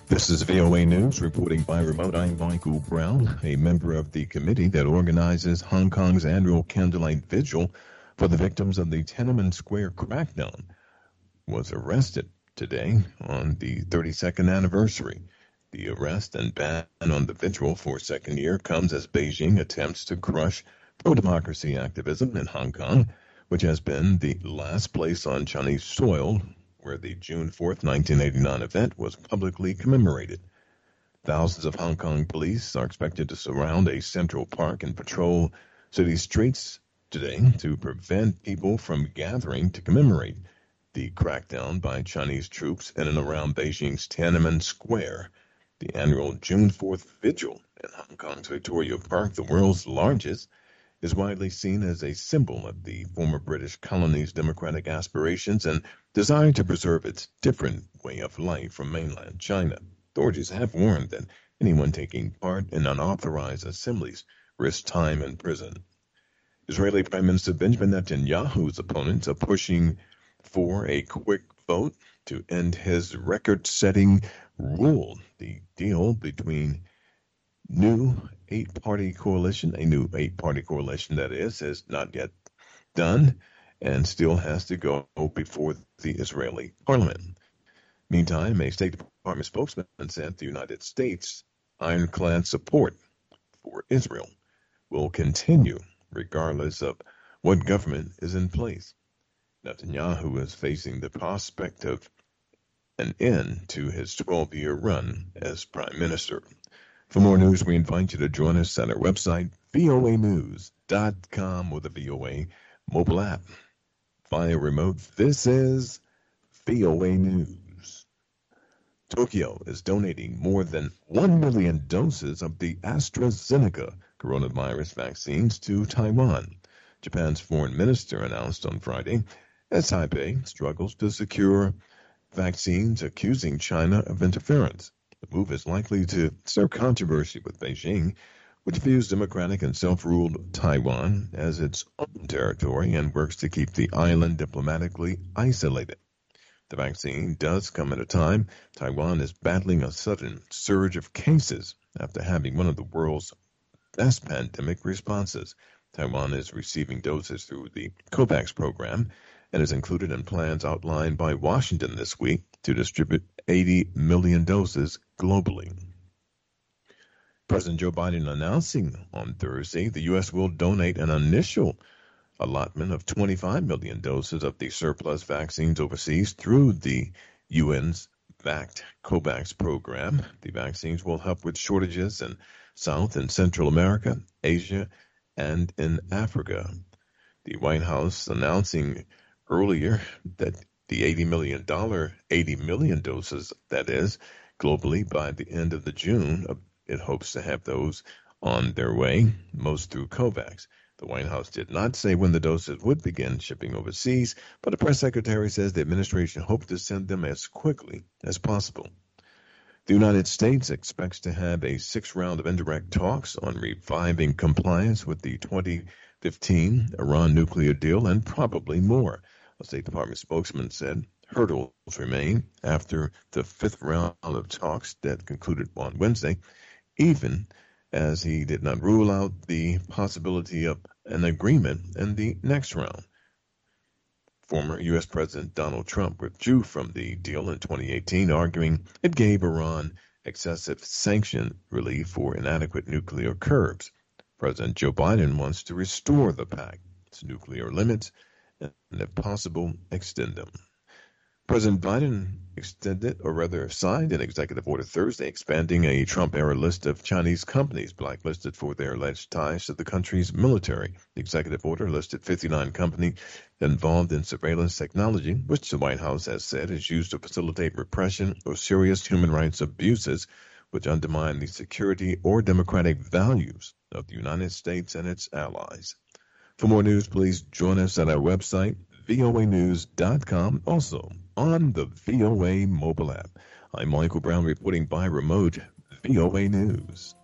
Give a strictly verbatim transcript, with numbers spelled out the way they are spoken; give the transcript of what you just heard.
This is V O A News, reporting by remote. I'm Michael Brown, a member of the committee that organizes Hong Kong's annual candlelight vigil for the victims of the Tiananmen Square crackdown, was arrested today on the thirty-second anniversary. The arrest and ban on the vigil for a second year comes as Beijing attempts to crush pro-democracy activism in Hong Kong, which has been the last place on Chinese soil where the June fourth, nineteen eighty-nine event was publicly commemorated. Thousands of Hong Kong police are expected to surround a central park and patrol city streets today to prevent people from gathering to commemorate the crackdown by Chinese troops in and around Beijing's Tiananmen Square. The annual June fourth vigil in Hong Kong's Victoria Park, the world's largest, is widely seen as a symbol of the former British colony's democratic aspirations and desire to preserve its different way of life from mainland China. Authorities have warned that anyone taking part in unauthorized assemblies risks time in prison. Israeli Prime Minister Benjamin Netanyahu's opponents are pushing for a quick vote to end his record-setting rule. The deal between new eight-party coalition, a new eight-party coalition that is, is not yet done and still has to go before the Israeli parliament. Meantime, a State Department spokesman said the United States' ironclad support for Israel will continue regardless of what government is in place. Netanyahu is facing the prospect of an end to his twelve-year run as prime minister. For more news, we invite you to join us at our website, V O A news dot com, or the V O A mobile app. Via remote, this is V O A News. Tokyo is donating more than one million doses of the AstraZeneca coronavirus vaccines to Taiwan, Japan's foreign minister announced on Friday, as Taipei struggles to secure vaccines, accusing China of interference. The move is likely to stir controversy with Beijing, which views democratic and self-ruled Taiwan as its own territory and works to keep the island diplomatically isolated. The vaccine does come at a time Taiwan is battling a sudden surge of cases after having one of the world's best pandemic responses. Taiwan is receiving doses through the COVAX program and is included in plans outlined by Washington this week to distribute eighty million doses globally. President Joe Biden announcing on Thursday the U S will donate an initial allotment of twenty-five million doses of the surplus vaccines overseas through the U N's backed COVAX program. The vaccines will help with shortages in South and Central America, Asia, and in Africa. The White House announcing earlier that the eighty million dollars, eighty million doses, that is, globally by the end of the June. It hopes to have those on their way, most through COVAX. The White House did not say when the doses would begin shipping overseas, but a press secretary says the administration hoped to send them as quickly as possible. The United States expects to have a sixth round of indirect talks on reviving compliance with the twenty fifteen Iran nuclear deal and probably more. A State Department spokesman said hurdles remain after the fifth round of talks that concluded on Wednesday, even as he did not rule out the possibility of an agreement in the next round. Former U S. President Donald Trump withdrew from the deal in twenty eighteen, arguing it gave Iran excessive sanction relief for inadequate nuclear curbs. President Joe Biden wants to restore the pact's nuclear limits and, if possible, extend them. President Biden extended, or rather signed, an executive order Thursday expanding a Trump-era list of Chinese companies blacklisted for their alleged ties to the country's military. The executive order listed fifty-nine companies involved in surveillance technology, which the White House has said is used to facilitate repression or serious human rights abuses which undermine the security or democratic values of the United States and its allies. For more news, please join us at our website, V O A news dot com, also on the V O A mobile app. I'm Michael Brown reporting by remote, V O A News.